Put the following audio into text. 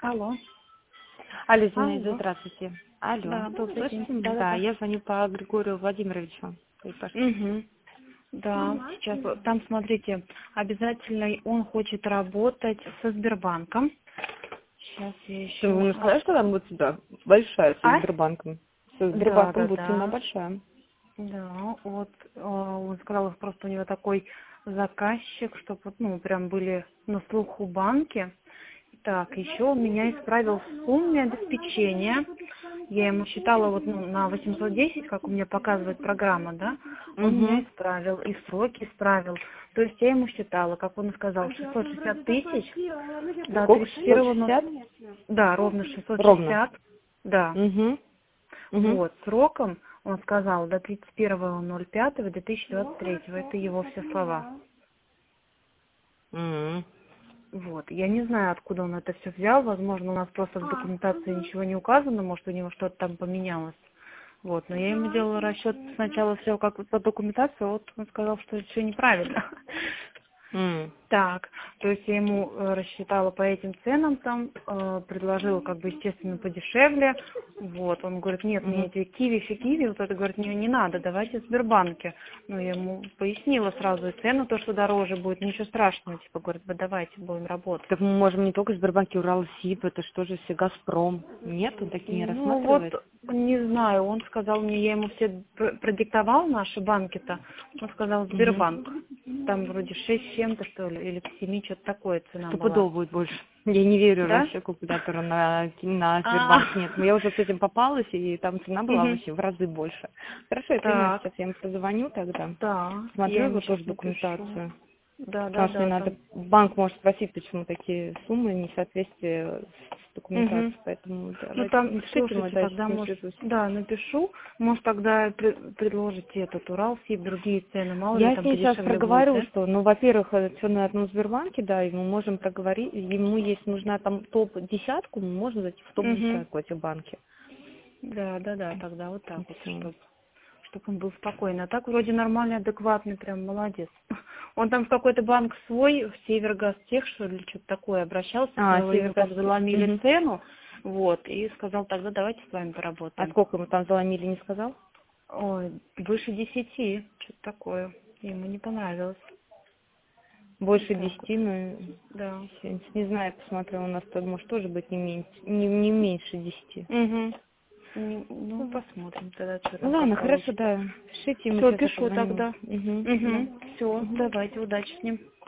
Алло. Алло, Зинаида, Алло. здравствуйте. Алло. Да, добрый день. Слышите? Да, Да-да-да. я звоню по Григорию Владимировичу. Угу. Да, сейчас там, смотрите, обязательно он хочет работать со Сбербанком. Сейчас я Вы еще... мне сказали, что там будет сюда большая со А? Сбербанком? Со Да, Сбербанком да, будет цена да. большая. Да, вот он сказал, просто у него такой заказчик, чтобы, ну, прям были на слуху банки. Так, еще он меня исправил в сумме обеспечения. Я ему считала вот на 810, как у меня показывает программа, да? Он меня Угу. исправил, и сроки исправил. То есть я ему считала, как он и сказал, 660 тысяч до Сколько? 31 660? да, ровно Ровно. 660, да. Угу. Угу. Вот, сроком, он сказал, до 31.05.2023. Это его все слова. Угу. Вот, я не знаю, откуда он это все взял. Возможно, у нас просто в документации ничего не указано, может, у него что-то там поменялось. Вот, но я ему делала расчет сначала все как вот по документации, вот он сказал, что это все неправильно. Так, то есть я ему рассчитала по этим ценам там, предложила как бы, естественно, подешевле. Вот, он говорит, нет, мне Угу. эти киви, вот это, говорит, мне не надо, давайте в Сбербанке. Ну, я ему пояснила сразу и цену, то, что дороже будет, ничего страшного, типа, говорит, вы давайте, будем работать. Так мы можем не только в Сбербанке, Уралсиб, это что же все Газпром? Нет, он такие не Ну, вот, рассматривает? не знаю, он сказал мне, я ему все продиктовал, наши банки-то, он сказал, Угу. Сбербанк. Там вроде 6 с чем-то, что ли, или к 7, что-то такое цена была. Стопудово будет больше. Я не верю Да? вообще калькулятору на А, Сбербанк. Нет, я уже с этим попалась, и там цена была мгм. вообще в разы больше. Хорошо, я понимаю, Так, сейчас я им позвоню тогда. да, я Смотрю ему его сейчас тоже напишу. документацию. Да, да, Потому что да, мне надо, там. банк может спросить, почему такие суммы несоответствия с Мгм. документацией. Поэтому Ну давайте, там, напишите ему, слушайте, да, я тогда, с ним может, свяжусь. да, напишу, может, тогда предложите этот Уралсиб, другие цены, мало ли Я с там ней сейчас подешевле будет, проговорю, да? что, ну, во-первых, все на одном Сбербанке, да, и мы можем проговорить, ему есть нужна там топ-десятку, мы можем зайти в Угу. топ-десятку эти банки. Да, да, да, тогда вот так И вот, все. чтобы он был спокойный. А так вроде нормальный, адекватный, прям молодец. Он там в какой-то банк свой, в Севергазтех, что ли, что-то такое, обращался, А, снова ему там Северокавказский. заломили Мгм. цену, вот, и сказал, тогда давайте с вами А поработаем. сколько ему там заломили, не сказал? Ой, выше 10, что-то такое. Ему не понравилось. Больше Так, 10, ну, да. не знаю, посмотрю, у нас тут может тоже быть не меньше 10. Угу. Ну, посмотрим тогда, что там, как Ладно, хорошо, получится. да. Пишите ему, Все, сейчас я пишу позвоню. тогда. Угу, да. Угу. Все, Угу. давайте, удачи с ним.